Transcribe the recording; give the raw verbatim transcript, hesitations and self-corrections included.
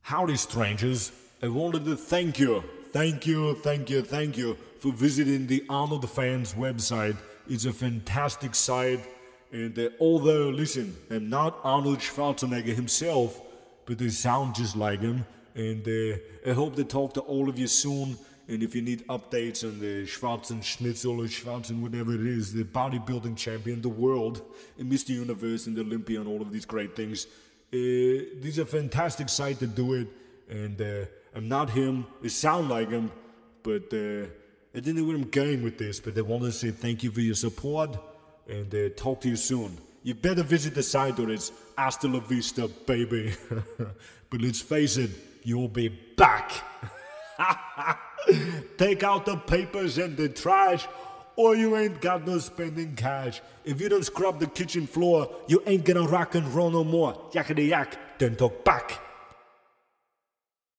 Howdy, strangers. I wanted to thank you, thank you, thank you, thank you for visiting the Arnold Fans website. It's a fantastic site. And uh, although, listen, I'm not Arnold Schwarzenegger himself, but they sound just like him. And uh, I hope to talk to all of you soon. And if you need updates on the Schwarzen Schnitzel or Schwarzen, whatever it is, the bodybuilding champion, the world, and Mister Universe and the Olympia and all of these great things, uh, this is a fantastic site to do it. And uh, I'm not him. I sound like him, but uh, I didn't know where I'm going with this. But I want to say thank you for your support and uh, talk to you soon. You better visit the site or it's hasta la vista, baby. But let's face it, you'll be back. Take out the papers and the trash, or you ain't got no spending cash. If you don't scrub the kitchen floor, you ain't gonna rock and roll no more. Yakety yak, then talk back.